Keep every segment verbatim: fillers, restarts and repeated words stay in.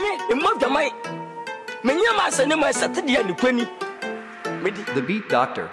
me move your mind. Menyama senema Saturday and Quenny. The Beat Doctor.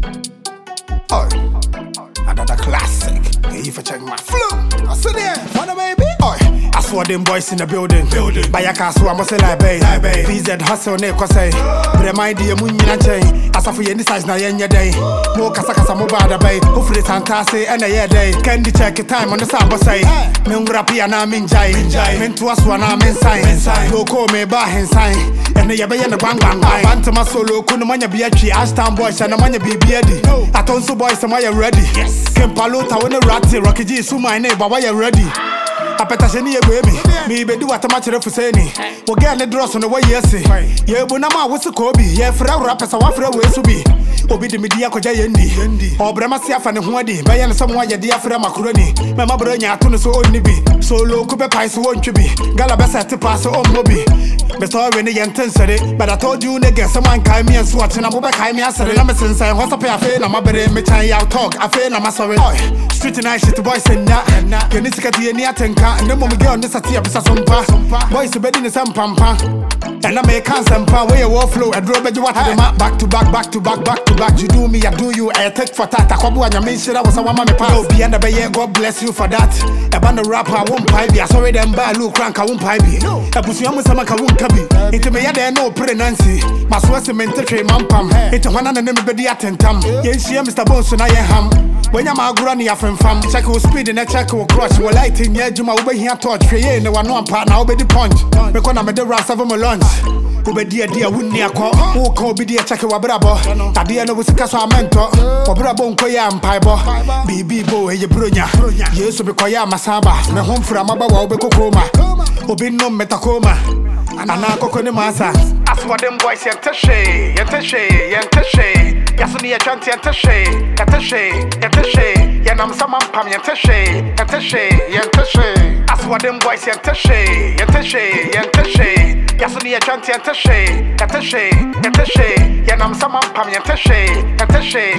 Oh, another classic. If I check my flow, I said there, wanna baby. Oh, I saw them boys in the building. Building. By a castle, I must say like bay. P Z hustle, ne kose. But the my dear moon and chain. As for any size na yen day. More casacasa mobile bay. Hopefully it's fantastic and a year day. Candy check time on the sabo say. Mengrapi and I'm in jay. Men to us one I'm inside. No call me bar inside. And the yabe and the bang bang bang. Bantama solo, Kunamanya be a tree. Ashtown boys and a mania be beardy. I told so boys, am I ready? Yes. Kempalota when a ratty, Rocky G, so my neighbor, why you ready? I bet I should need a baby. Me be do what I'm actually for saying. We'll get the dross on the way, yes. Yeah, but now what's a Kobe? Yeah, for our rappers, I want for a way to be. Obi the media ko jayendi. Or Bramasia fan and Huadi, Bayan someone ya dear for a macaroni. Mamma Bronya, Tunis or Nibi. Solo Cooper Pies won't you be? Galabasa to pass on Moby. But already intensity. But I told you, nigga, someone came me and swatch and I'm over came me as a number since I was a pair of fail. I'm a better me trying out talk. I feel I'm a sorry. Street and I shit boys and that. You need to get the near tenka. And the moment we get on this, I see a piece of some boys to bed in the sun pampa. And I make hands and power where you overflow. I drove you what the map back to back, back to back, back to back. You do me, I do you. I take for that. I come and you mean shit. I was a woman. No, be under bay. God bless you for that. A band of rapper, I won't pipe. I saw them by Luke Crank, I won't pipe. A pussy, I'm some I won't cabi. Into me, there no pregnancy. My sweat cement train, man pam. Into one and anybody attentam. Yes, she Mister Bones and I am. When I'm a granny, I'm from fam. Check who speed and a check who crush. We're lighting, yeah, Juma over here torch. Free, no one one partner, I'll be the punch. Because I'm a the rest of my lunch. Ube dear dear wouldn't near call. Who call be dear check your brabo. I dear no was a casual mentor. For brabo, Koya and Pibo. B B Bo, a brunya. Yes, to be Koya Masaba. My home from Ababa, Becoma. Obi no metacoma. And I go on the massa. As for them boys, Yantashe, Yantashe, Yantashe. Yasuni, Chanti, Yantashe, Yantashe, Yantashe. Yanam Saman Pam, Yantashe, Yantashe, Yantashe. As for them boys, Yantashe, Yantashe, Yantashe. Yasuni, Chanti, Yantashe, Yantashe, Yantashe. Yanam Saman Pam, Yantashe, Yantashe,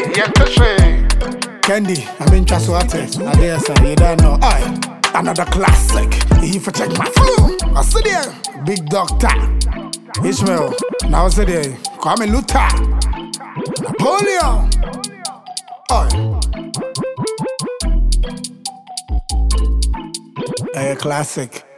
Yantashe. Candy, I'm in Chaswate. I dare say, you don't know. Aye. Another classic. If I check my flow, I see there. Big Doctor Ishmael. Now I see there. Kwame Luther Napoleon. Oh, a classic.